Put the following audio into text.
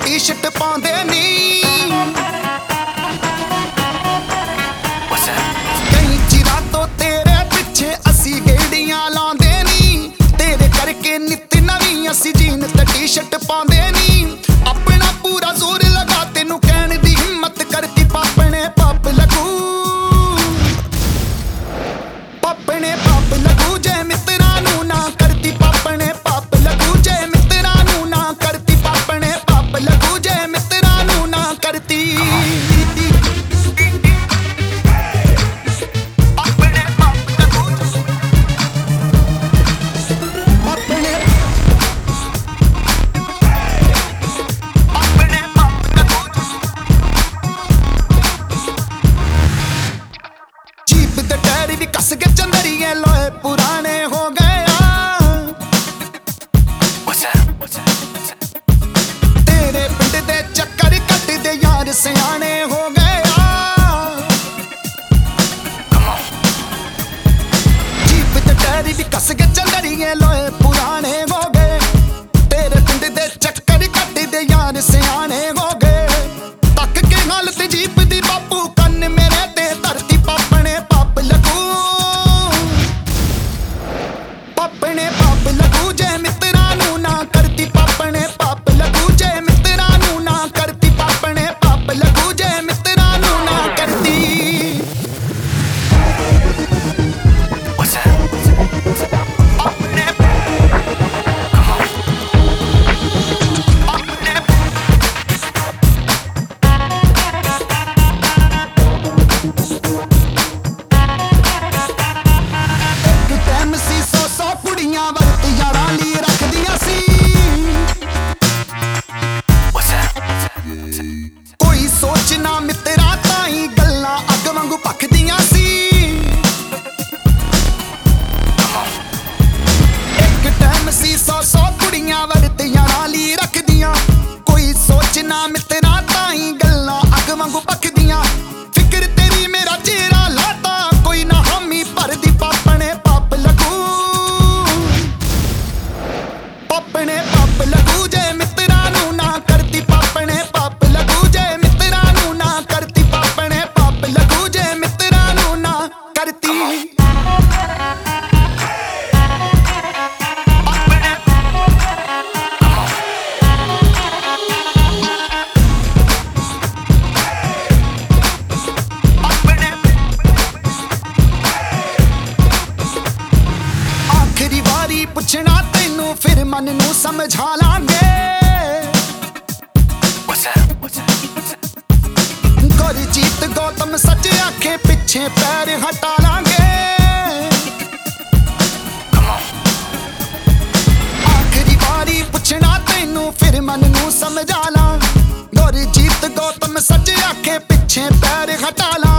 T-shirt पाਉਂਦੇ ਨੀ ਕਈ ਚਿਰਾਂ ਤੋਂ ਤੇਰੇ ਪਿੱਛੇ ਅਸੀਂ ਗੇੜੀਆਂ ਲਾਉਂਦੇ ਨੀ ਤੇਰੇ ਕਰਕੇ ਨਿੱਤ ਨਵੀਂ ਅਸੀਂ ਜੀਨ ਤੇ ਟੀ-शर्ट ਪਾਉਂਦੇ ਨੀ ਆਪਣਾ ਪੂਰਾ ਜ਼ੋਰ ਲਗਾ ਤੈਨੂੰ ਕਹਿਣ ਦੀ ਹਿੰਮਤ ਕਰਤੀ ਪਾਪ ਨੇ ਪਾਪ ਲੱਗੂ ਪਾਪ ਨੇ ਪਾਪ ਲੱਗੂ ਜੇ ਮਿੱਤਰਾਂ ਨੂੰ ਨਾ ਕਰਤੀ ਪਾਪ ਨੇ ਪਾਪ ਲੱਗੂ ਜੇ ਮਿੱਤਰਾਂ ਨੂੰ ਨਾ ਕਰਤੀ ਪਾਪ ਨੇ ਪਾਪ ਲੱਗੂ ਜੇ ਮਿੱਤਰਾਂ ਨੂੰ ਨਾ ਕਰਤੀ भी कस के चंदरिए लोए पुराने हो गए तेरे पिंड दे चक्कर कट दे यार सियाने हो गए जीप ते टैरी भी कस के चंदरिए लोए पुराने हो गए तेरे पिंड दे चक्कर कट दे यार सियाने हो गए तक के हालत जीप दी बापू कन्न मेरे ते धरती पापने पाप लगू पापने पाप लगू जे मित्ਰਾਂ ਨੂੰ ਨਾ ਕਰਤੀ ਪਾਪਣੇ ਪਾਪ ਲੱਗੂ ਜੇ ਮਿੱਤਰਾਂ ਨੂੰ ਨਾ ਕਰਤੀ ਪਾਪਣੇ ਪਾਪ ਲੱਗੂ ਜੇ ਮਿੱਤਰਾਂ ਨੂੰ ਨਾ ਕਰਤੀ ਵਰਤ ਯਾਰਾਂ ਲਈ ਰੱਖਦੀਆਂ ਸੀ ਕੋਈ ਸੋਚ ਨਾ ਮਿੱਤਰਾਂ ਤਾਈਂ ਗੱਲਾਂ ਅੱਗ ਵਾਂਗੂ ਭਖਦੀਆਂ ਸੀ ਇੱਕ ਟਾਈਮ ਸੀ 100 ਕੁੜੀਆਂ ਵਰਤ ਯਾਰਾਂ ਲਈ ਰੱਖਦੀਆਂ ਕੋਈ ਸੋਚ ਨਾ ਮਿੱਤਰਾਂ ਤਾਈਂ ਗੱਲਾਂ ਅੱਗ ਵਾਂਗੂ ਭਖਦੀਆਂ ਫਿਕਰ ਤੇਰੀ ਮੇਰਾ ਚਿਹਰਾ ਲਾਤਾ ਕੋਈ ਨਾ ਹਾਮੀ ਭਰਦੀ ਪਾਪਣੇ ਪਾਪ ਲੱਗੂ ਪਾਪਣੇ ਪਾਪ ਲੱਗੂ ਜੇ ਮਿੱਤਰਾਂ ਨੂੰ ਨਾ ਕਰਤੀ ਪਾਪਣੇ ਪਾਪ ਲੱਗੂ ਜੇ ਮਿੱਤਰਾਂ ਨੂੰ ਨਾ ਕਰਤੀ ਪਾਪਣੇ ਪਾਪ ਲੱਗੂ ਜੇ ਮਿੱਤਰਾਂ ਨੂੰ ਨਾ ਕਰਤੀ ਆਖਰੀ ਵਾਰੀ ਪੁੱਛਣਾ ਤੈਨੂੰ ਫਿਰ ਮਨ ਨੂੰ ਸਮਝਾ ਲਾਂਗੇ ਗੁਰਜੀਤ ਗੌਤਮ ਸੱਚ ਆਖੇ ਪਿੱਛੇ ਪੈਰ ਹਟਾ ਲਾਂਗੇ ਆਖਰੀ ਵਾਰੀ ਪੁੱਛਣਾ ਤੈਨੂੰ ਫਿਰ ਮਨ ਨੂੰ ਸਮਝਾ ਲਾਂ ਗੁਰਜੀਤ ਗੌਤਮ ਸੱਚ ਆਖੇ ਪਿੱਛੇ ਪੈਰ ਹਟਾ ਲਾਂ